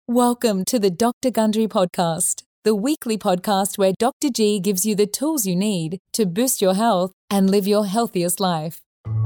Welcome to the Dr. Gundry Podcast, the weekly podcast where Dr. G gives you the tools you need to boost your health and live your healthiest life.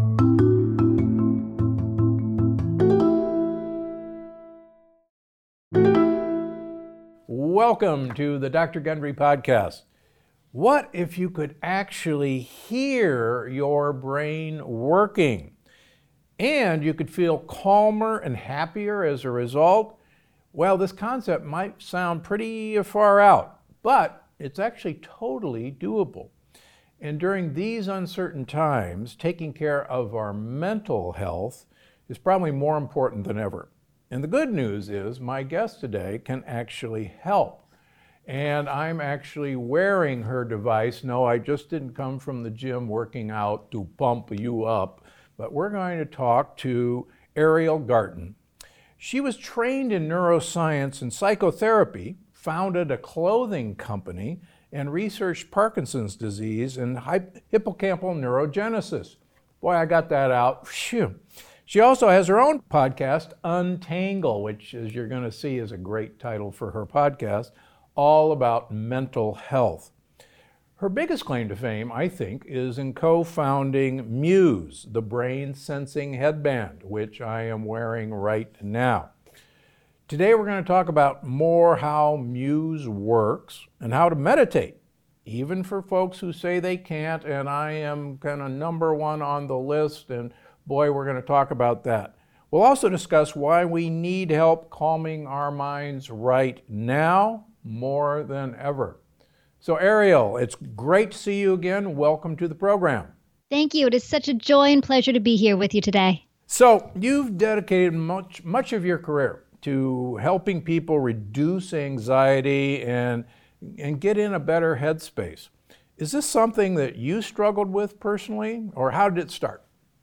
Welcome to the Dr. Gundry Podcast. What if you could actually hear your brain working and you could feel calmer and happier as a result? Well, this concept might sound pretty far out, but it's actually totally doable. And during these uncertain times, taking care of our mental health is probably more important than ever. And the good news is my guest today can actually help. And I'm actually wearing her device. No, I just didn't come from the gym working out to pump you up, but we're going to talk to Ariel Garten. She was trained in neuroscience and psychotherapy, founded a clothing company, and researched Parkinson's disease and hippocampal neurogenesis. Boy, I got that out. Phew. She also has her own podcast, Untangle, which, as you're going to see, is a great title for her podcast, all about mental health. Her biggest claim to fame, I think, is in co-founding Muse, the brain sensing headband, which I am wearing right now. Today we're going to talk about more how Muse works and how to meditate, even for folks who say they can't, and I am kind of number one on the list, and boy, we're going to talk about that. We'll also discuss why we need help calming our minds right now more than ever. So Ariel, it's great to see you again. Welcome to the program. Thank you. It is such a joy and pleasure to be here with you today. So you've dedicated much of your career to helping people reduce anxiety and get in a better headspace. Is this something that you struggled with personally, or how did it start?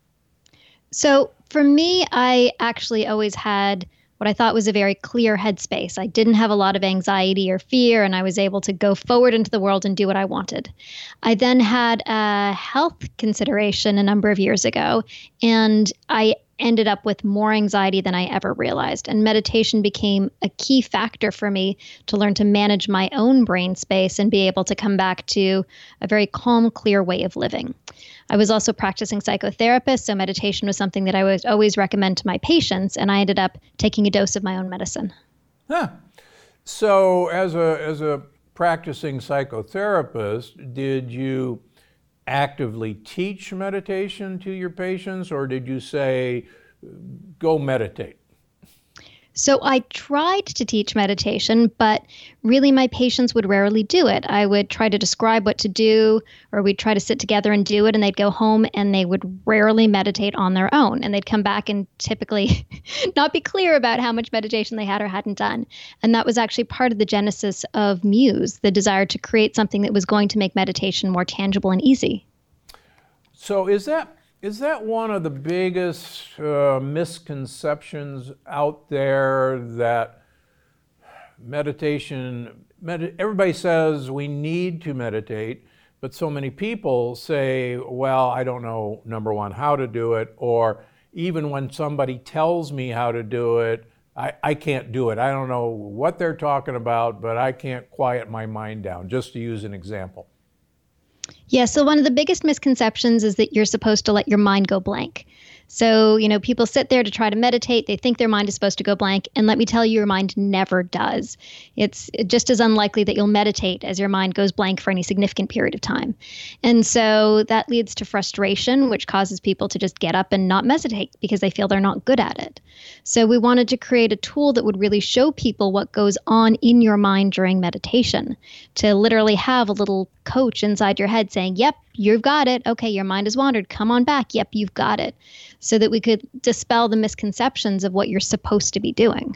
So for me, I actually always had what I thought was a very clear headspace. I didn't have a lot of anxiety or fear, and I was able to go forward into the world and do what I wanted. I then had a health consideration a number of years ago, and I ended up with more anxiety than I ever realized. And meditation became a key factor for me to learn to manage my own brain space and be able to come back to a very calm, clear way of living. I was also practicing psychotherapist, so meditation was something that I would always recommend to my patients, and I ended up taking a dose of my own medicine. Huh. So as a practicing psychotherapist, did you actively teach meditation to your patients, or did you say, go meditate? So I tried to teach meditation, but really my patients would rarely do it. I would try to describe what to do, or we'd try to sit together and do it, and they'd go home and they would rarely meditate on their own. And they'd come back and typically not be clear about how much meditation they had or hadn't done. And that was actually part of the genesis of Muse, the desire to create something that was going to make meditation more tangible and easy. So is that one of the biggest misconceptions out there, that everybody says we need to meditate, but so many people say, well, I don't know, number one, how to do it, or even when somebody tells me how to do it, I can't do it. I don't know what they're talking about, but I can't quiet my mind down, just to use an example. Yeah, so one of the biggest misconceptions is that you're supposed to let your mind go blank. So, people sit there to try to meditate. They think their mind is supposed to go blank. And let me tell you, your mind never does. It's just as unlikely that you'll meditate as your mind goes blank for any significant period of time. And so that leads to frustration, which causes people to just get up and not meditate because they feel they're not good at it. So we wanted to create a tool that would really show people what goes on in your mind during meditation, to literally have a little coach inside your head saying, yep, you've got it. Okay, your mind has wandered. Come on back. Yep, you've got it. So that we could dispel the misconceptions of what you're supposed to be doing.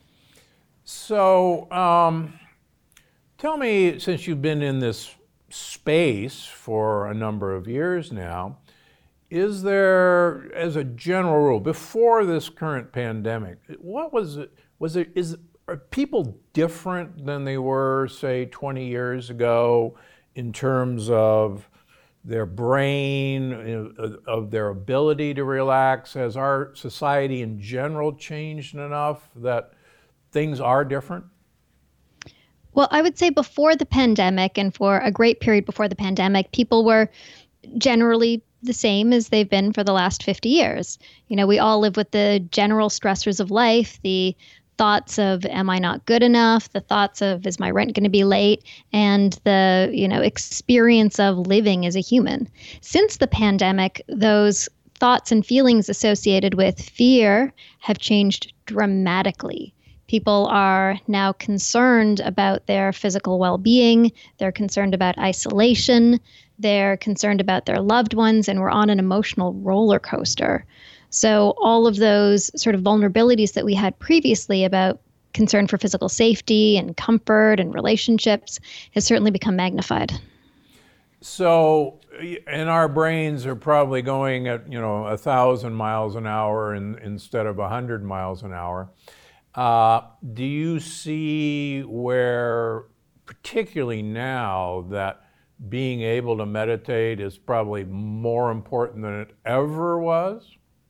So tell me, since you've been in this space for a number of years now, is there, as a general rule, before this current pandemic, what was it? Are people different than they were, say, 20 years ago in terms of their brain, of their ability to relax? Has our society in general changed enough that things are different? Well, I would say before the pandemic, and for a great period before the pandemic, people were generally the same as they've been for the last 50 years. You know, we all live with the general stressors of life, the thoughts of, am I not good enough? The thoughts of, is my rent going to be late? And the, experience of living as a human. Since the pandemic, those thoughts and feelings associated with fear have changed dramatically. People are now concerned about their physical well-being. They're concerned about isolation. They're concerned about their loved ones, and we're on an emotional roller coaster. So all of those sort of vulnerabilities that we had previously about concern for physical safety and comfort and relationships has certainly become magnified. So, and our brains are probably going at, 1,000 miles an hour instead of 100 miles an hour. Do you see where, particularly now, that being able to meditate is probably more important than it ever was?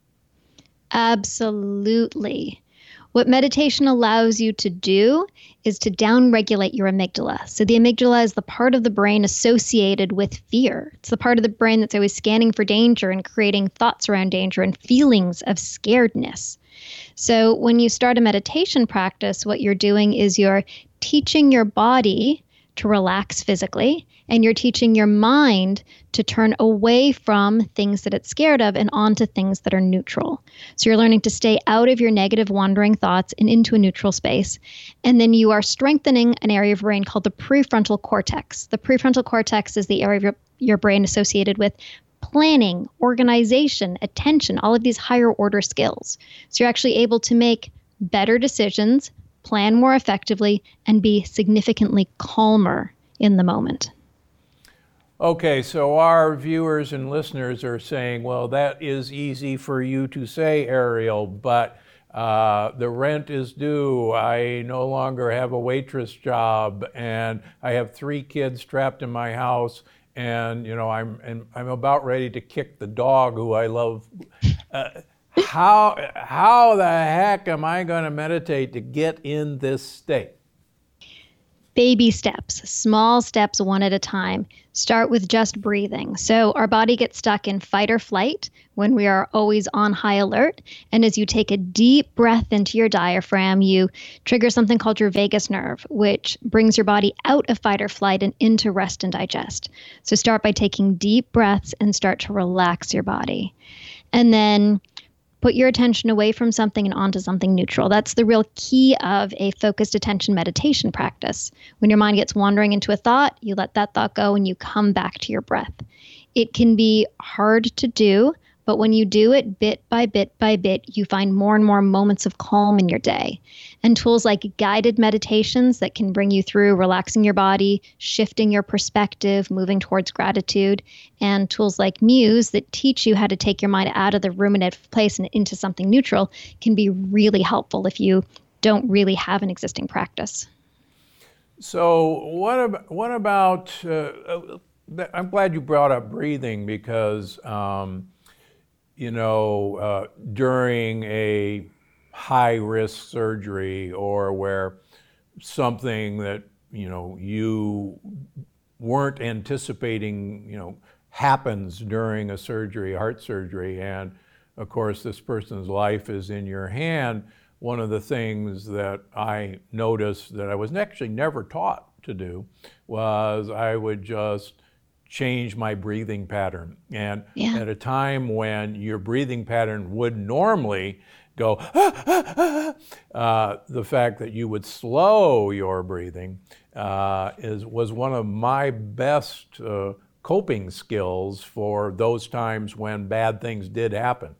Absolutely. What meditation allows you to do is to downregulate your amygdala. So the amygdala is the part of the brain associated with fear. It's the part of the brain that's always scanning for danger and creating thoughts around danger and feelings of scaredness. So when you start a meditation practice, what you're doing is you're teaching your body to relax physically, and you're teaching your mind to turn away from things that it's scared of and onto things that are neutral. So you're learning to stay out of your negative wandering thoughts and into a neutral space. And then you are strengthening an area of your brain called the prefrontal cortex. The prefrontal cortex is the area of your brain associated with planning, organization, attention, all of these higher order skills. So you're actually able to make better decisions, plan more effectively, and be significantly calmer in the moment. Okay, so our viewers and listeners are saying, well, that is easy for you to say, Ariel, but the rent is due. I no longer have a waitress job, and I have 3 kids trapped in my house, and I'm about ready to kick the dog who I love. How the heck am I going to meditate to get in this state? Baby steps, small steps, one at a time. Start with just breathing. So our body gets stuck in fight or flight when we are always on high alert. And as you take a deep breath into your diaphragm, you trigger something called your vagus nerve, which brings your body out of fight or flight and into rest and digest. So start by taking deep breaths and start to relax your body. And then put your attention away from something and onto something neutral. That's the real key of a focused attention meditation practice. When your mind gets wandering into a thought, you let that thought go and you come back to your breath. It can be hard to do, but when you do it bit by bit by bit, you find more and more moments of calm in your day. And tools like guided meditations that can bring you through relaxing your body, shifting your perspective, moving towards gratitude, and tools like Muse that teach you how to take your mind out of the ruminative place and into something neutral can be really helpful if you don't really have an existing practice. So what about, I'm glad you brought up breathing because, during a high-risk surgery or where something that, you weren't anticipating, happens during a surgery, heart surgery, and of course this person's life is in your hand, one of the things that I noticed that I was actually never taught to do was I would just change my breathing pattern. And at a time when your breathing pattern would normally go, the fact that you would slow your breathing was one of my best coping skills for those times when bad things did happen.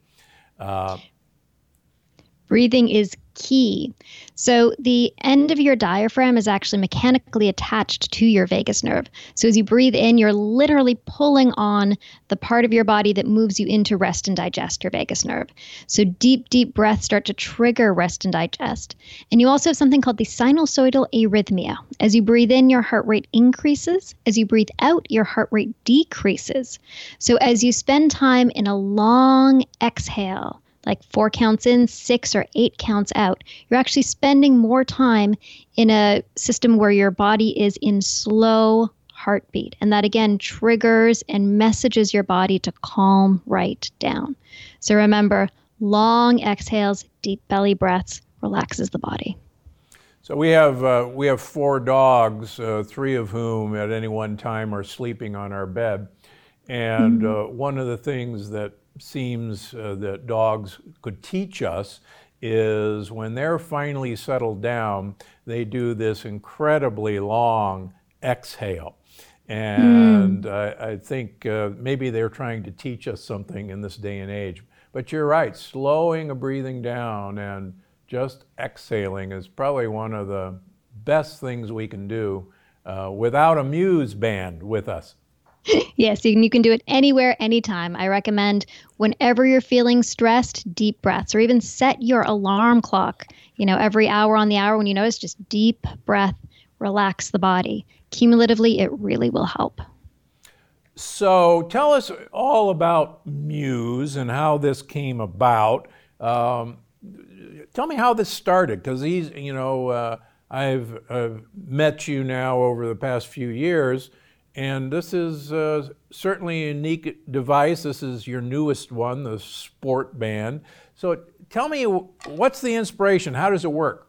Breathing is key. So the end of your diaphragm is actually mechanically attached to your vagus nerve. So as you breathe in, you're literally pulling on the part of your body that moves you into rest and digest, your vagus nerve. So deep, deep breaths start to trigger rest and digest. And you also have something called the sinusoidal arrhythmia. As you breathe in, your heart rate increases. As you breathe out, your heart rate decreases. So as you spend time in a long exhale, like 4 counts in, 6 or 8 counts out. You're actually spending more time in a system where your body is in slow heartbeat. And that again triggers and messages your body to calm right down. So remember, long exhales, deep belly breaths relaxes the body. So we have 4 dogs, 3 of whom at any one time are sleeping on our bed. And one of the things that seems that dogs could teach us is when they're finally settled down, they do this incredibly long exhale. And I think maybe they're trying to teach us something in this day and age. But you're right, slowing a breathing down and just exhaling is probably one of the best things we can do without a Muse band with us. Yes, you can do it anywhere, anytime. I recommend whenever you're feeling stressed, deep breaths, or even set your alarm clock, every hour on the hour when you notice, just deep breath, relax the body. Cumulatively, it really will help. So tell us all about Muse and how this came about. Tell me how this started, because I've met you now over the past few years, and this is certainly a unique device. This is your newest one, the Sport Band. So tell me, what's the inspiration? How does it work?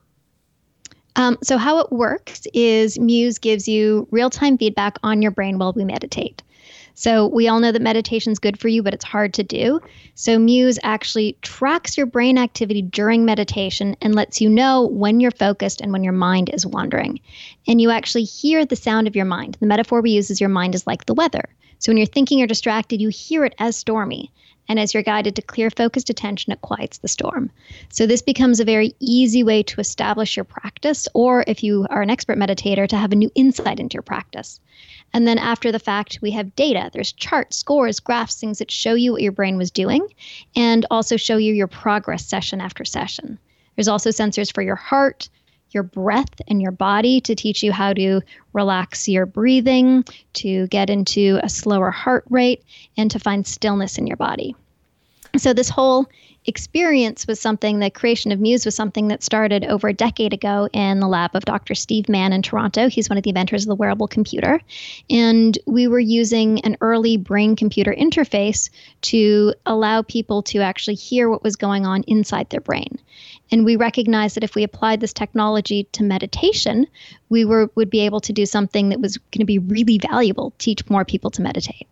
So how it works is Muse gives you real-time feedback on your brain while we meditate. So we all know that meditation is good for you, but it's hard to do. So Muse actually tracks your brain activity during meditation and lets you know when you're focused and when your mind is wandering. And you actually hear the sound of your mind. The metaphor we use is your mind is like the weather. So when you're thinking or distracted, you hear it as stormy. And as you're guided to clear focused attention, it quiets the storm. So this becomes a very easy way to establish your practice, or if you are an expert meditator, to have a new insight into your practice. And then after the fact, we have data. There's charts, scores, graphs, things that show you what your brain was doing and also show you your progress session after session. There's also sensors for your heart, your breath, and your body to teach you how to relax your breathing, to get into a slower heart rate, and to find stillness in your body. So this whole experience was something, the creation of Muse was something that started over a decade ago in the lab of Dr. Steve Mann in Toronto. He's one of the inventors of the wearable computer. And we were using an early brain-computer interface to allow people to actually hear what was going on inside their brain. And we recognized that if we applied this technology to meditation, we would be able to do something that was going to be really valuable, teach more people to meditate.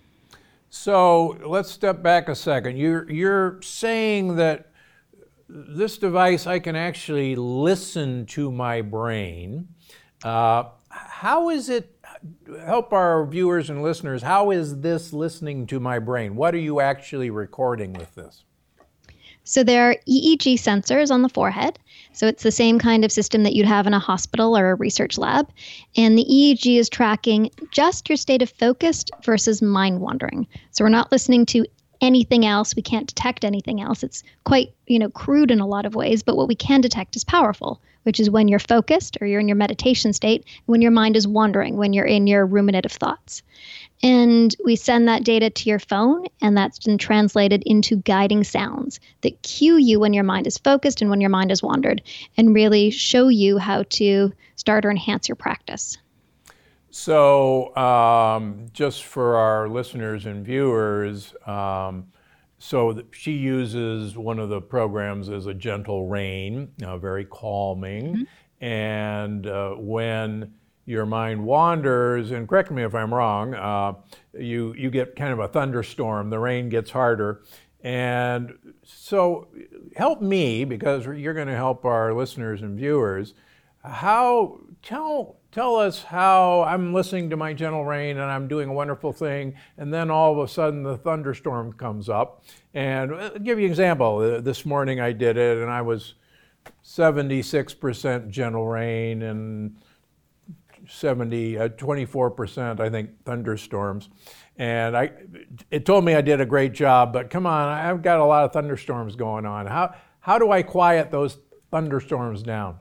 So let's step back a second. You're saying that this device, I can actually listen to my brain. How is it, help our viewers and listeners, how is this listening to my brain? What are you actually recording with this? So there are EEG sensors on the forehead. So it's the same kind of system that you'd have in a hospital or a research lab. And the EEG is tracking just your state of focus versus mind wandering. So we're not listening to anything else. We can't detect anything else. It's quite, crude in a lot of ways, but what we can detect is powerful, which is when you're focused or you're in your meditation state, when your mind is wandering, when you're in your ruminative thoughts. And we send that data to your phone, and that's been translated into guiding sounds that cue you when your mind is focused and when your mind is wandered, and really show you how to start or enhance your practice. So just for our listeners and viewers, she uses one of the programs as a gentle rain, very calming. Mm-hmm. And when your mind wanders, and correct me if I'm wrong, you get kind of a thunderstorm, the rain gets harder. And so help me, because you're going to help our listeners and viewers, tell us how I'm listening to my gentle rain and I'm doing a wonderful thing, and then all of a sudden the thunderstorm comes up. And I'll give you an example. This morning I did it, and I was 76% gentle rain and 24%, I think, thunderstorms. And it told me I did a great job, but come on, I've got a lot of thunderstorms going on. How do I quiet those thunderstorms down?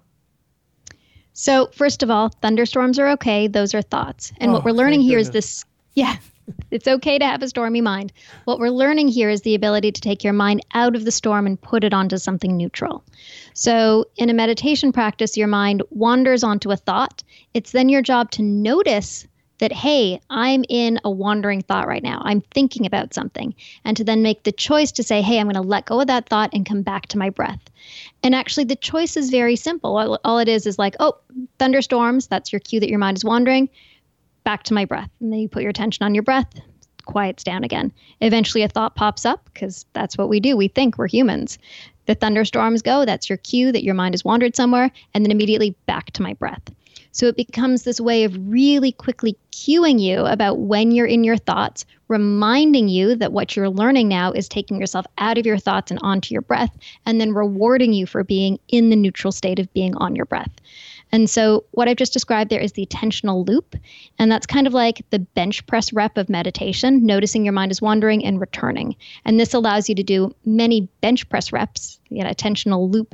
So first of all, thunderstorms are okay. Those are thoughts. And what we're learning here is this, It's okay to have a stormy mind. What we're learning here is the ability to take your mind out of the storm and put it onto something neutral. So in a meditation practice, your mind wanders onto a thought. It's then your job to notice that, hey, I'm in a wandering thought right now. I'm thinking about something. And to then make the choice to say, hey, I'm going to let go of that thought and come back to my breath. And actually, the choice is very simple. All it is like, oh, thunderstorms, that's your cue that your mind is wandering. Back to my breath. And then you put your attention on your breath, quiets down again. Eventually a thought pops up because that's what we do. We think, we're humans. The thunderstorms go, that's your cue that your mind has wandered somewhere, and then immediately back to my breath. So it becomes this way of really quickly cueing you about when you're in your thoughts, reminding you that what you're learning now is taking yourself out of your thoughts and onto your breath, and then rewarding you for being in the neutral state of being on your breath. And so what I've just described there is the attentional loop. And that's kind of like the bench press rep of meditation, noticing your mind is wandering and returning. And this allows you to do many bench press reps, attentional loop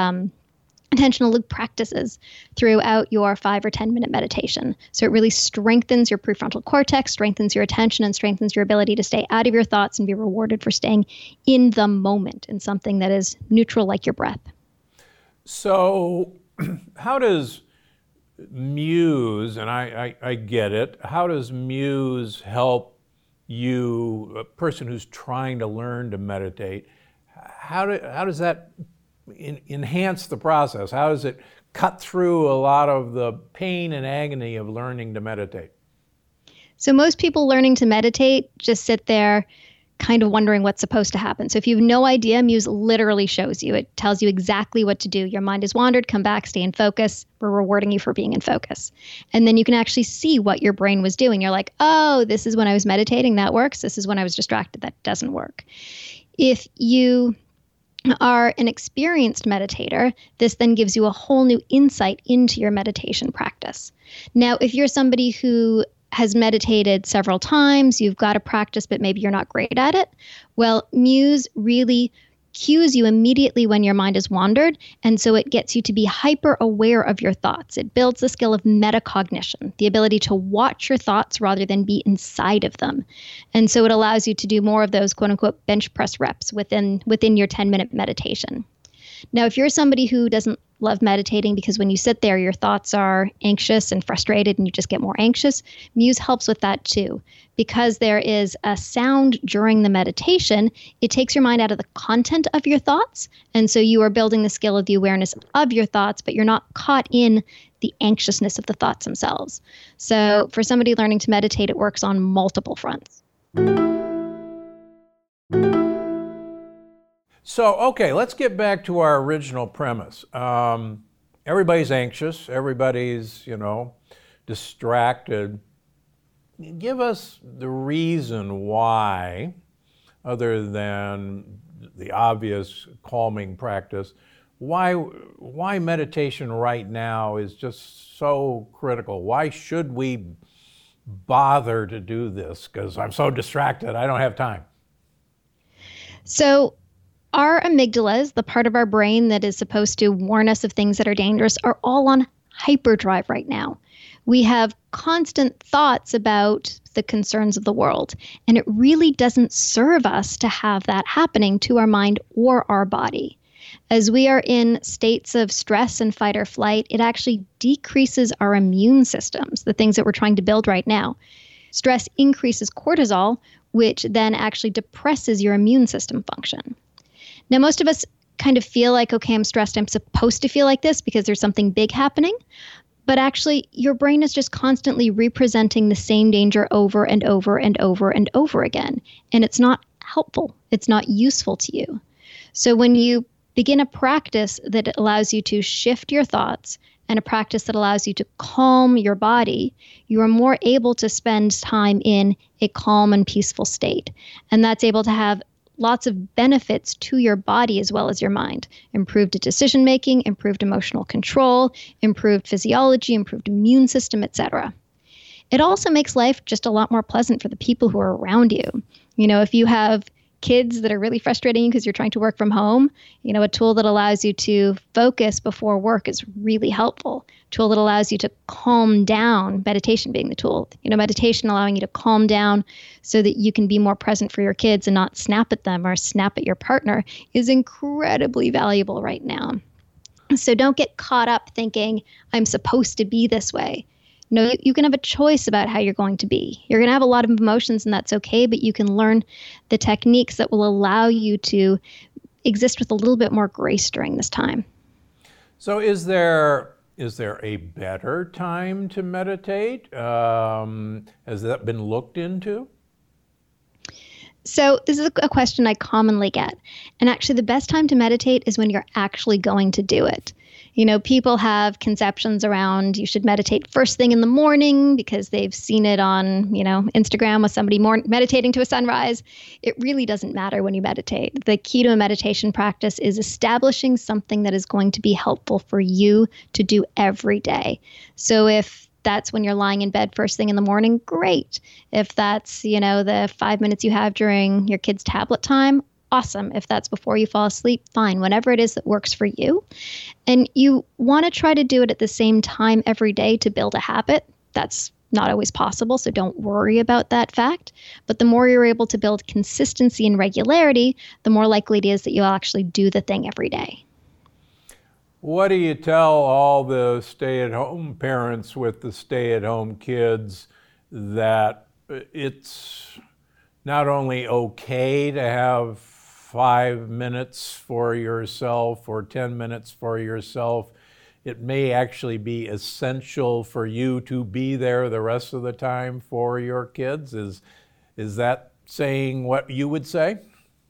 practices throughout your 5 or 10 minute meditation. So it really strengthens your prefrontal cortex, strengthens your attention, and strengthens your ability to stay out of your thoughts and be rewarded for staying in the moment in something that is neutral like your breath. So how does Muse, and I get it, how does Muse help you, a person who's trying to learn to meditate, how does that enhance the process? How does it cut through a lot of the pain and agony of learning to meditate? So most people learning to meditate just sit there kind of wondering what's supposed to happen. So if you have no idea, Muse literally shows you. It tells you exactly what to do. Your mind is wandered, come back, stay in focus. We're rewarding you for being in focus. And then you can actually see what your brain was doing. You're like, oh, this is when I was meditating, that works. This is when I was distracted, that doesn't work. If you are an experienced meditator, this then gives you a whole new insight into your meditation practice. Now, if you're somebody who has meditated several times, you've got a practice, but maybe you're not great at it, well, Muse really cues you immediately when your mind has wandered, and so it gets you to be hyper aware of your thoughts. It builds the skill of metacognition, the ability to watch your thoughts rather than be inside of them. And so it allows you to do more of those quote unquote bench press reps within your 10-minute meditation. Now, if you're somebody who doesn't love meditating because when you sit there, your thoughts are anxious and frustrated and you just get more anxious, Muse helps with that too. Because there is a sound during the meditation, it takes your mind out of the content of your thoughts. And so you are building the skill of the awareness of your thoughts, but you're not caught in the anxiousness of the thoughts themselves. So for somebody learning to meditate, it works on multiple fronts. So, okay, let's get back to our original premise. Everybody's anxious. Everybody's, distracted. Give us the reason why, other than the obvious calming practice, why meditation right now is just so critical. Why should we bother to do this? Because I'm so distracted, I don't have time. So our amygdalas, the part of our brain that is supposed to warn us of things that are dangerous, are all on hyperdrive right now. We have constant thoughts about the concerns of the world, and it really doesn't serve us to have that happening to our mind or our body. As we are in states of stress and fight or flight, it actually decreases our immune systems, the things that we're trying to build right now. Stress increases cortisol, which then actually depresses your immune system function. Now, most of us kind of feel like, okay, I'm stressed. I'm supposed to feel like this because there's something big happening. But actually, your brain is just constantly representing the same danger over and over and over and over again. And it's not helpful. It's not useful to you. So when you begin a practice that allows you to shift your thoughts and a practice that allows you to calm your body, you are more able to spend time in a calm and peaceful state. And that's able to have lots of benefits to your body as well as your mind. Improved decision-making, improved emotional control, improved physiology, improved immune system, etc. It also makes life just a lot more pleasant for the people who are around you. If you have kids that are really frustrating you because you're trying to work from home, a tool that allows you to focus before work is really helpful. A tool that allows you to calm down, meditation being the tool, meditation allowing you to calm down so that you can be more present for your kids and not snap at them or snap at your partner is incredibly valuable right now. So don't get caught up thinking, I'm supposed to be this way. No, you can have a choice about how you're going to be. You're going to have a lot of emotions, and that's okay, but you can learn the techniques that will allow you to exist with a little bit more grace during this time. So is there a better time to meditate? Has that been looked into? So this is a question I commonly get. And actually, the best time to meditate is when you're actually going to do it. People have conceptions around you should meditate first thing in the morning because they've seen it on, Instagram with somebody meditating to a sunrise. It really doesn't matter when you meditate. The key to a meditation practice is establishing something that is going to be helpful for you to do every day. So if that's when you're lying in bed first thing in the morning, great. If that's, the 5 minutes you have during your kid's tablet time, awesome. If that's before you fall asleep, fine. Whatever it is that works for you. And you want to try to do it at the same time every day to build a habit. That's not always possible, so don't worry about that fact. But the more you're able to build consistency and regularity, the more likely it is that you'll actually do the thing every day. What do you tell all the stay-at-home parents with the stay-at-home kids that it's not only okay to have 5 minutes for yourself or 10 minutes for yourself, it may actually be essential for you to be there the rest of the time for your kids? Is that saying what you would say?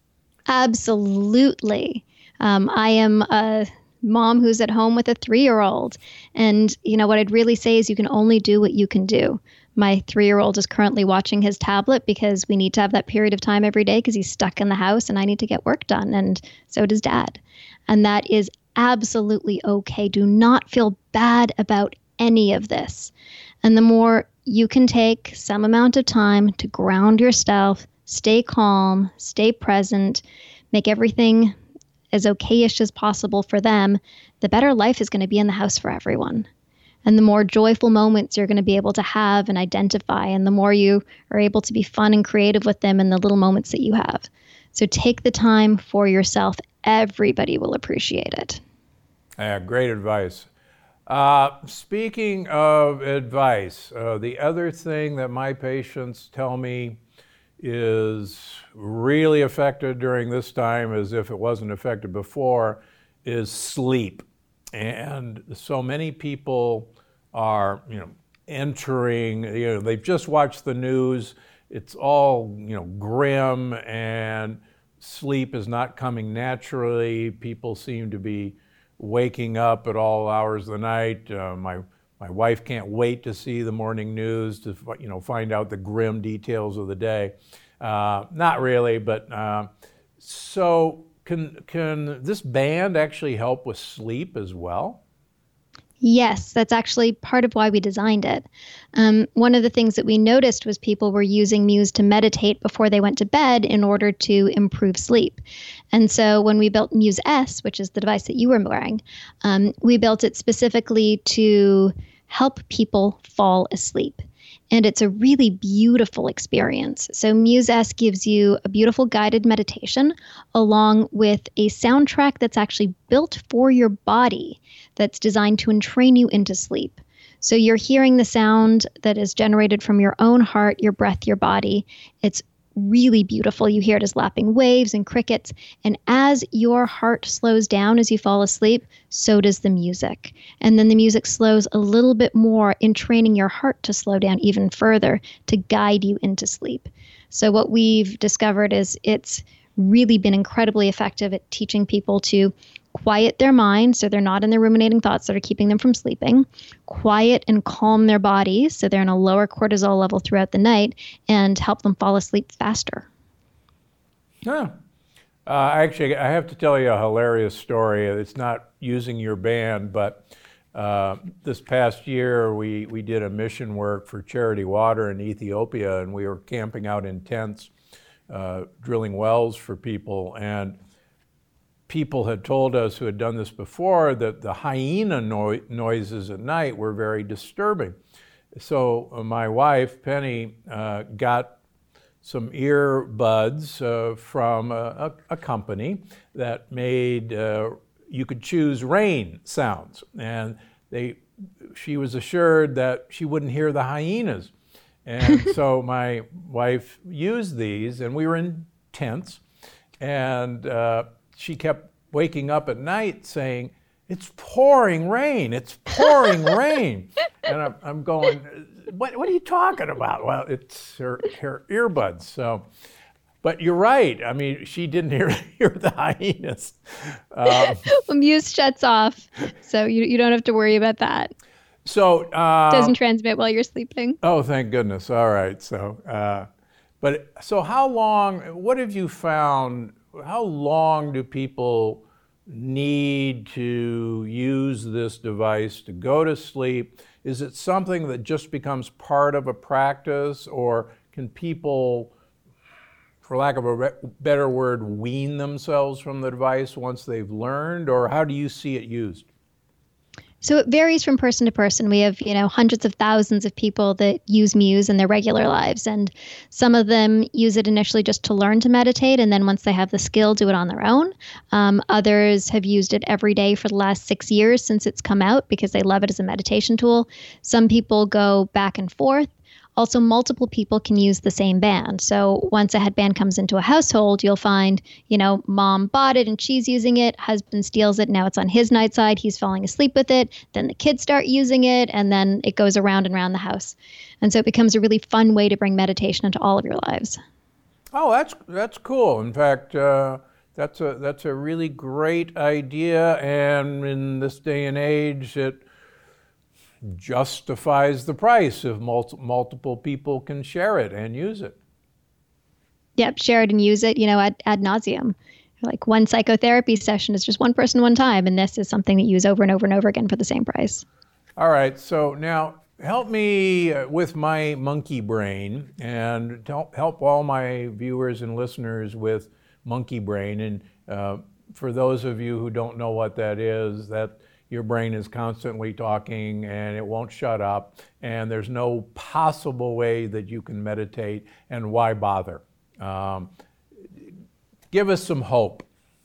Absolutely. I am a mom who's at home with a 3-year-old. And what I'd really say is you can only do what you can do. My 3-year-old is currently watching his tablet because we need to have that period of time every day because he's stuck in the house and I need to get work done. And so does Dad. And that is absolutely okay. Do not feel bad about any of this. And the more you can take some amount of time to ground yourself, stay calm, stay present, make everything as okay-ish as possible for them, the better life is going to be in the house for everyone. And the more joyful moments you're going to be able to have and identify, and the more you are able to be fun and creative with them in the little moments that you have. So take the time for yourself. Everybody will appreciate it. Yeah, great advice. Speaking of advice, the other thing that my patients tell me is really affected during this time, as if it wasn't affected before, is sleep. And so many people are, entering, they've just watched the news. It's all, grim, and sleep is not coming naturally. People seem to be waking up at all hours of the night. My wife can't wait to see the morning news to, find out the grim details of the day. Not really, but so can this band actually help with sleep as well? Yes, that's actually part of why we designed it. One of the things that we noticed was people were using Muse to meditate before they went to bed in order to improve sleep. And so when we built Muse S, which is the device that you were wearing, we built it specifically to help people fall asleep. And it's a really beautiful experience. So Muse S gives you a beautiful guided meditation along with a soundtrack that's actually built for your body that's designed to entrain you into sleep. So you're hearing the sound that is generated from your own heart, your breath, your body. It's really beautiful. You hear it as lapping waves and crickets. And as your heart slows down as you fall asleep, so does the music. And then the music slows a little bit more in training your heart to slow down even further to guide you into sleep. So what we've discovered is it's really been incredibly effective at teaching people to quiet their mind so they're not in their ruminating thoughts that are keeping them from sleeping, quiet and calm their bodies so they're in a lower cortisol level throughout the night, and help them fall asleep faster. Yeah. Actually, I have to tell you a hilarious story. It's not using your band, but this past year we did a mission work for Charity Water in Ethiopia, and we were camping out in tents drilling wells for people, and people had told us who had done this before that the hyena noises at night were very disturbing. So my wife, Penny, got some earbuds from a company that made, you could choose rain sounds. And she was assured that she wouldn't hear the hyenas. And so my wife used these, and we were in tents, and she kept waking up at night saying, "It's pouring rain, it's pouring rain." And I'm going, what are you talking about? Well, it's her earbuds. So, but you're right. I mean, she didn't hear the hyenas. Muse shuts off, so you don't have to worry about that. So doesn't transmit while you're sleeping. Oh, thank goodness. All right. So, so how long? What have you found? How long do people need to use this device to go to sleep? Is it something that just becomes part of a practice, or can people, for lack of a better word, wean themselves from the device once they've learned, or how do you see it used? So it varies from person to person. We have, hundreds of thousands of people that use Muse in their regular lives. And some of them use it initially just to learn to meditate. And then once they have the skill, do it on their own. Others have used it every day for the last 6 years since it's come out because they love it as a meditation tool. Some people go back and forth. Also, multiple people can use the same band. So once a headband comes into a household, you'll find, mom bought it and she's using it. Husband steals it. Now it's on his nightside. He's falling asleep with it. Then the kids start using it. And then it goes around and around the house. And so it becomes a really fun way to bring meditation into all of your lives. Oh, that's cool. In fact, that's a really great idea. And in this day and age, it justifies the price if multiple people can share it and use it. Yep, share it and use it, ad nauseum. Like one psychotherapy session is just one person one time, and this is something that you use over and over and over again for the same price. All right, so now help me with my monkey brain, and help all my viewers and listeners with monkey brain. And for those of you who don't know what that is, that your brain is constantly talking and it won't shut up, and there's no possible way that you can meditate, and why bother? Give us some hope.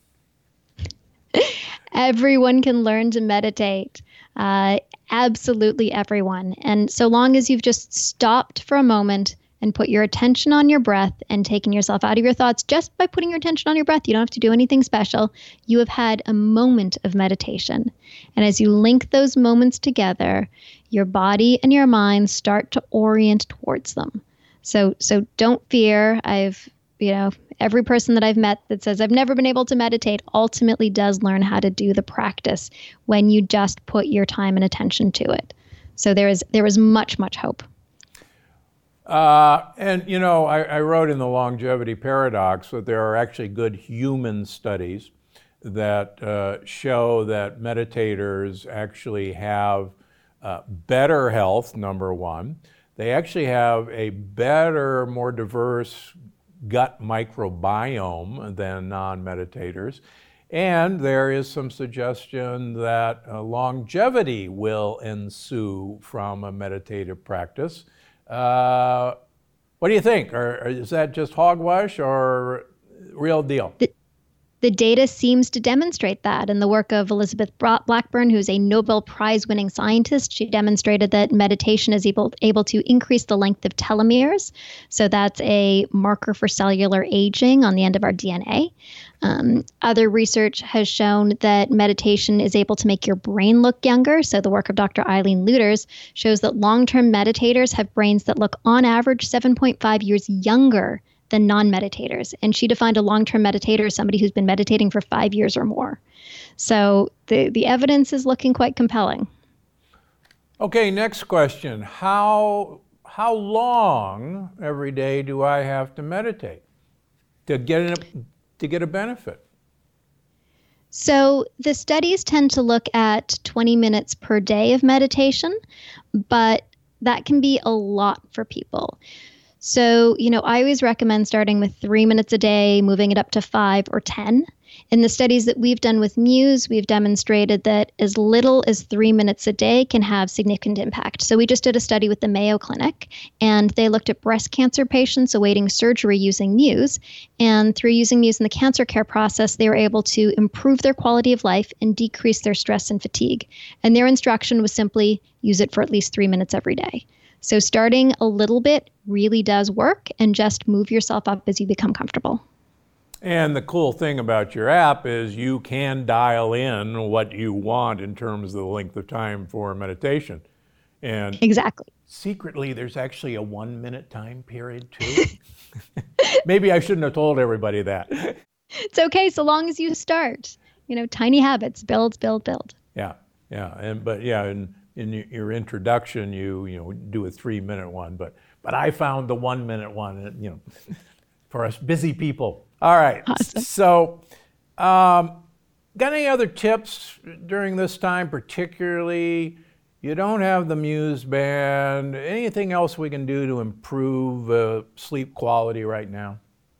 Everyone can learn to meditate. Absolutely everyone. And so long as you've just stopped for a moment and put your attention on your breath and taken yourself out of your thoughts just by putting your attention on your breath, you don't have to do anything special. You have had a moment of meditation. And as you link those moments together, your body and your mind start to orient towards them. So don't fear. Every person that I've met that says I've never been able to meditate ultimately does learn how to do the practice when you just put your time and attention to it. So there is much, much hope. I wrote in the Longevity Paradox that there are actually good human studies that show that meditators actually have better health, number one. They actually have a better, more diverse gut microbiome than non-meditators. And there is some suggestion that longevity will ensue from a meditative practice. What do you think? Or is that just hogwash or real deal? The data seems to demonstrate that. In the work of Elizabeth Blackburn, who's a Nobel Prize-winning scientist, she demonstrated that meditation is able to increase the length of telomeres. So that's a marker for cellular aging on the end of our DNA. Other research has shown that meditation is able to make your brain look younger. So the work of Dr. Eileen Luders shows that long-term meditators have brains that look on average 7.5 years younger than non-meditators. And she defined a long-term meditator as somebody who's been meditating for 5 years or more. So the evidence is looking quite compelling. Okay, next question. How long every day do I have to meditate to get a benefit? So the studies tend to look at 20 minutes per day of meditation, but that can be a lot for people. So, I always recommend starting with 3 minutes a day, moving it up to 5 or 10. In the studies that we've done with Muse, we've demonstrated that as little as 3 minutes a day can have significant impact. So we just did a study with the Mayo Clinic, and they looked at breast cancer patients awaiting surgery using Muse. And through using Muse in the cancer care process, they were able to improve their quality of life and decrease their stress and fatigue. And their instruction was simply use it for at least 3 minutes every day. So starting a little bit really does work, and just move yourself up as you become comfortable. And the cool thing about your app is you can dial in what you want in terms of the length of time for meditation. And exactly. Secretly, there's actually a 1 minute time period too. Maybe I shouldn't have told everybody that. It's okay, so long as you start. Tiny habits, build. Yeah. In your introduction, you do a 3 minute one, but I found the 1 minute one, for us busy people. All right. Awesome. So, got any other tips during this time, particularly? You don't have the Muse band. Anything else we can do to improve sleep quality right now?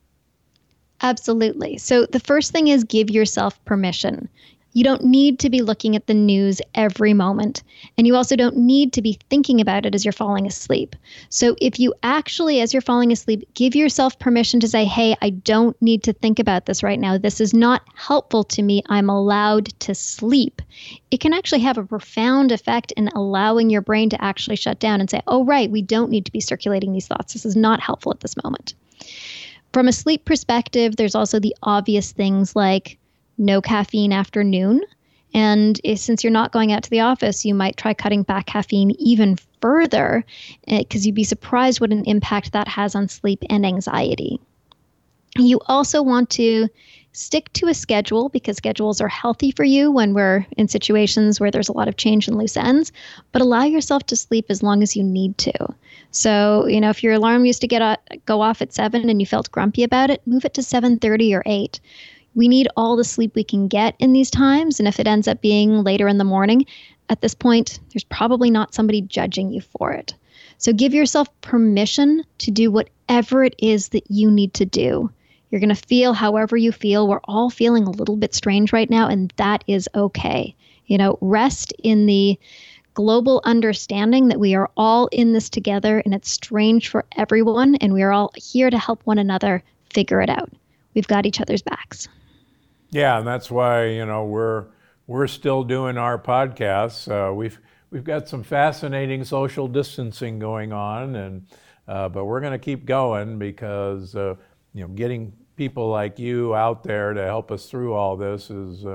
Absolutely. So the first thing is give yourself permission. You don't need to be looking at the news every moment. And you also don't need to be thinking about it as you're falling asleep. So if you actually, as you're falling asleep, give yourself permission to say, hey, I don't need to think about this right now. This is not helpful to me. I'm allowed to sleep. It can actually have a profound effect in allowing your brain to actually shut down and say, oh, right, we don't need to be circulating these thoughts. This is not helpful at this moment. From a sleep perspective, there's also the obvious things like no caffeine after noon. And since you're not going out to the office, you might try cutting back caffeine even further, because you'd be surprised what an impact that has on sleep and anxiety. You also want to stick to a schedule, because schedules are healthy for you when we're in situations where there's a lot of change and loose ends, but allow yourself to sleep as long as you need to. So, if your alarm used to go off at 7 and you felt grumpy about it, move it to 7:30 or 8. We need all the sleep we can get in these times. And if it ends up being later in the morning, at this point, there's probably not somebody judging you for it. So give yourself permission to do whatever it is that you need to do. You're going to feel however you feel. We're all feeling a little bit strange right now, and that is okay. Rest in the global understanding that we are all in this together, and it's strange for everyone, and we are all here to help one another figure it out. We've got each other's backs. Yeah, and that's why we're still doing our podcasts. We've got some fascinating social distancing going on, and but we're going to keep going because getting people like you out there to help us through all this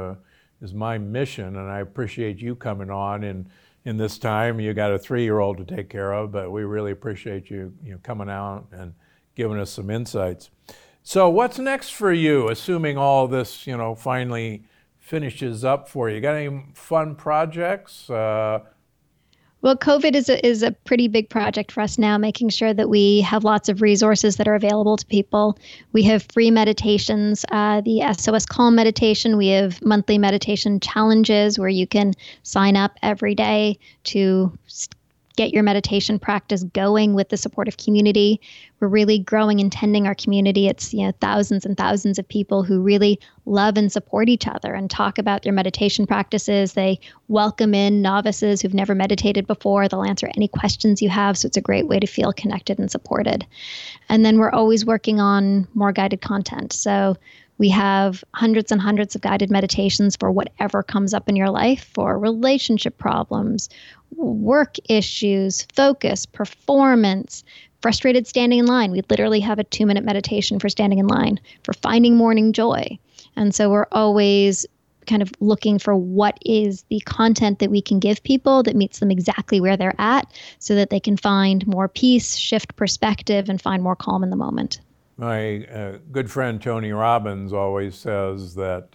is my mission, and I appreciate you coming on in this time. You got a 3-year-old to take care of, but we really appreciate you coming out and giving us some insights. So what's next for you, assuming all this, finally finishes up for you? Got any fun projects? Well, COVID is a pretty big project for us now, making sure that we have lots of resources that are available to people. We have free meditations, the SOS Calm meditation. We have monthly meditation challenges where you can sign up every day to get your meditation practice going with the supportive community. We're really growing and tending our community. It's thousands and thousands of people who really love and support each other and talk about their meditation practices. They welcome in novices who've never meditated before. They'll answer any questions you have. So it's a great way to feel connected and supported. And then we're always working on more guided content. So we have hundreds and hundreds of guided meditations for whatever comes up in your life, for relationship problems, work issues, focus, performance, frustrated standing in line. We literally have a 2-minute meditation for standing in line, for finding morning joy. And so we're always kind of looking for what is the content that we can give people that meets them exactly where they're at so that they can find more peace, shift perspective, and find more calm in the moment. My good friend Tony Robbins always says that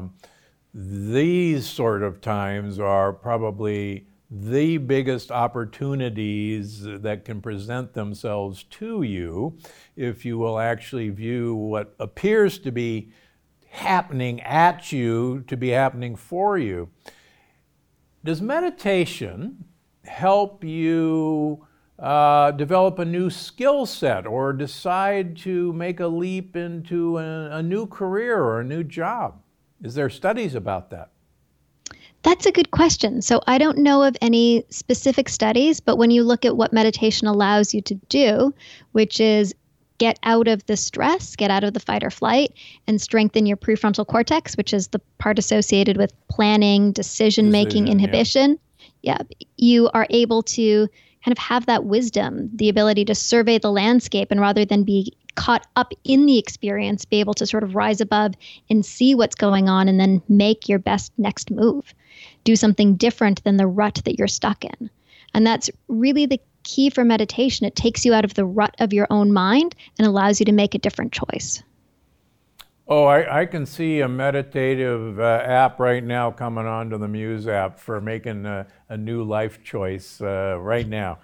these sort of times are probably the biggest opportunities that can present themselves to you if you will actually view what appears to be happening at you to be happening for you. Does meditation help you develop a new skill set or decide to make a leap into a new career or a new job? Is there studies about that? That's a good question. So I don't know of any specific studies, but when you look at what meditation allows you to do, which is get out of the stress, get out of the fight or flight, and strengthen your prefrontal cortex, which is the part associated with planning, decision-making, inhibition. Yeah, you are able to kind of have that wisdom, the ability to survey the landscape, and rather than be caught up in the experience, be able to sort of rise above and see what's going on and then make your best next move. Do something different than the rut that you're stuck in. And that's really the key for meditation. It takes you out of the rut of your own mind and allows you to make a different choice. Oh, I can see a meditative app right now coming onto the Muse app for making a new life choice right now.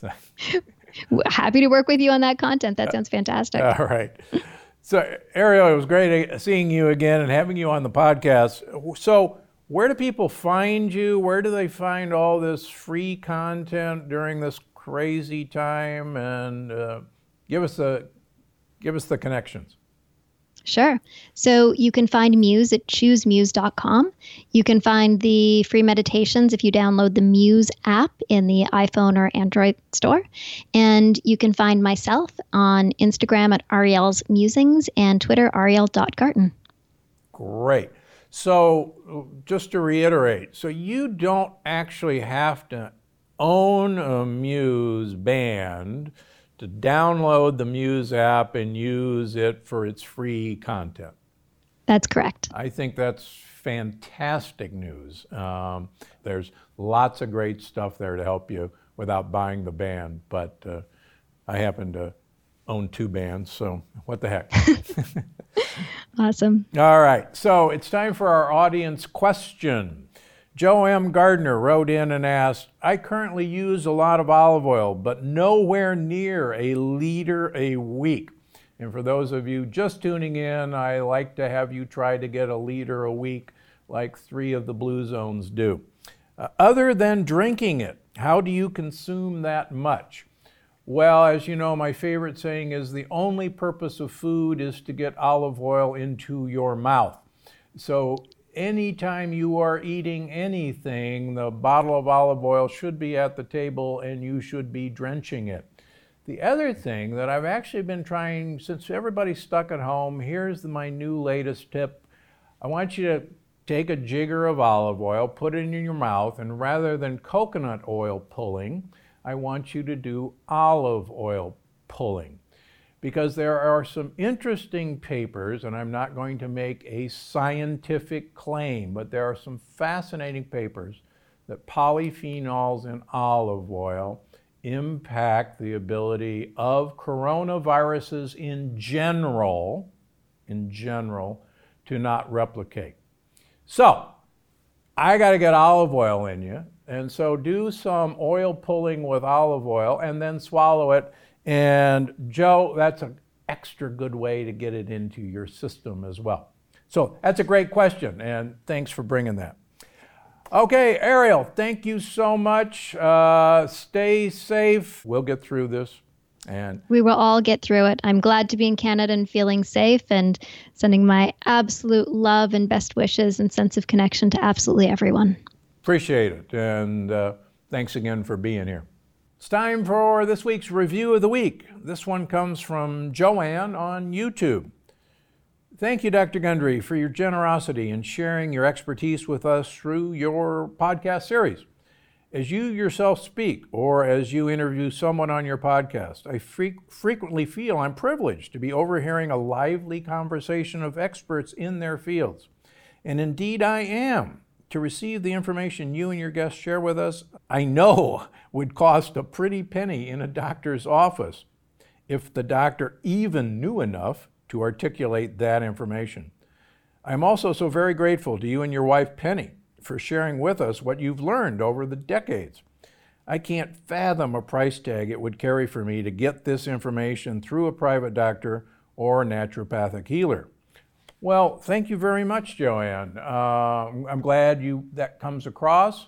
Happy to work with you on that content. That sounds fantastic. All right. So, Ariel, it was great seeing you again and having you on the podcast. So, where do people find you? Where do they find all this free content during this crazy time? And give us the connections. Sure. So you can find Muse at choosemuse.com. You can find the free meditations if you download the Muse app in the iPhone or Android store. And you can find myself on Instagram at Ariel's Musings and Twitter, Ariel.Garten. Great. So just to reiterate, so you don't actually have to own a Muse band to download the Muse app and use it for its free content. That's correct. I think that's fantastic news. There's lots of great stuff there to help you without buying the band, but I happen to own 2 bands, so what the heck. Awesome. All right, so it's time for our audience question. Joe M. Gardner wrote in and asked, I currently use a lot of olive oil, but nowhere near a liter a week. And for those of you just tuning in, I like to have you try to get a liter a week like 3 of the Blue Zones do. Other than drinking it, how do you consume that much? Well, as you know, my favorite saying is the only purpose of food is to get olive oil into your mouth. So anytime you are eating anything, the bottle of olive oil should be at the table and you should be drenching it. The other thing that I've actually been trying, since everybody's stuck at home, here's my new latest tip. I want you to take a jigger of olive oil, put it in your mouth, and rather than coconut oil pulling, I want you to do olive oil pulling. Because there are some interesting papers, and I'm not going to make a scientific claim, but there are some fascinating papers that polyphenols in olive oil impact the ability of coronaviruses in general, to not replicate. So, I got to get olive oil in you, and so do some oil pulling with olive oil and then swallow it. And Joe, that's an extra good way to get it into your system as well. So that's a great question, and thanks for bringing that. Okay, Ariel, thank you so much. Stay safe. We'll get through this. And we will all get through it. I'm glad to be in Canada and feeling safe, and sending my absolute love and best wishes and sense of connection to absolutely everyone. Appreciate it, and thanks again for being here. It's time for this week's Review of the Week. This one comes from Joanne on YouTube. Thank you, Dr. Gundry, for your generosity in sharing your expertise with us through your podcast series. As you yourself speak, or as you interview someone on your podcast, I frequently feel I'm privileged to be overhearing a lively conversation of experts in their fields. And indeed I am. To receive the information you and your guests share with us, I know would cost a pretty penny in a doctor's office, if the doctor even knew enough to articulate that information. I'm also so very grateful to you and your wife, Penny, for sharing with us what you've learned over the decades. I can't fathom a price tag it would carry for me to get this information through a private doctor or a naturopathic healer. Well, thank you very much, Joanne. I'm glad that comes across,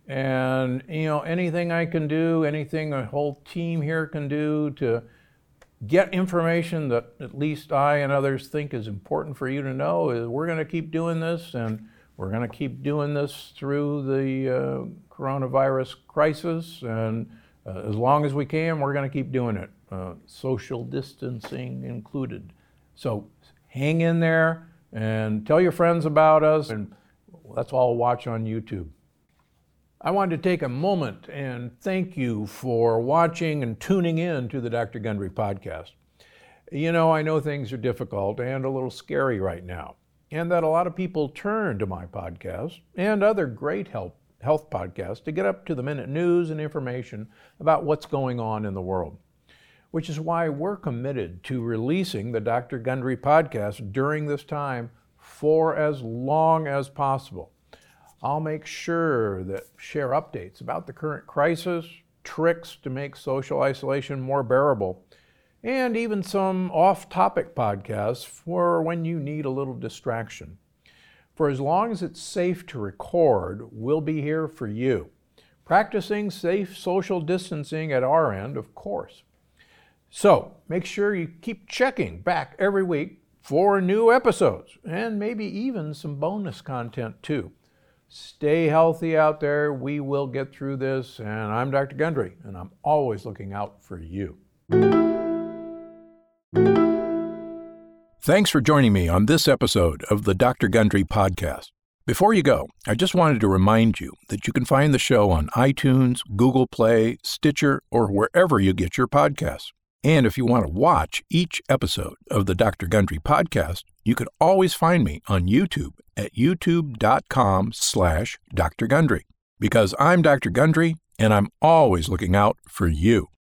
And, anything I can do, anything a whole team here can do to get information that at least I and others think is important for you to know, is we're going to keep doing this, and we're going to keep doing this through the coronavirus crisis. And as long as we can, we're going to keep doing it, social distancing included. So hang in there and tell your friends about us, and let's all watch on YouTube. I wanted to take a moment and thank you for watching and tuning in to the Dr. Gundry podcast. I know things are difficult and a little scary right now, and that a lot of people turn to my podcast and other great health podcasts to get up-to-the-minute news and information about what's going on in the world, which is why we're committed to releasing the Dr. Gundry podcast during this time for as long as possible. I'll make sure that share updates about the current crisis, tricks to make social isolation more bearable, and even some off-topic podcasts for when you need a little distraction. For as long as it's safe to record, we'll be here for you, practicing safe social distancing at our end, of course. So make sure you keep checking back every week for new episodes, and maybe even some bonus content too. Stay healthy out there. We will get through this. And I'm Dr. Gundry, and I'm always looking out for you. Thanks for joining me on this episode of the Dr. Gundry podcast. Before you go, I just wanted to remind you that you can find the show on iTunes, Google Play, Stitcher, or wherever you get your podcasts. And if you want to watch each episode of the Dr. Gundry podcast, you can always find me on YouTube at youtube.com/Dr. Gundry. Because I'm Dr. Gundry, and I'm always looking out for you.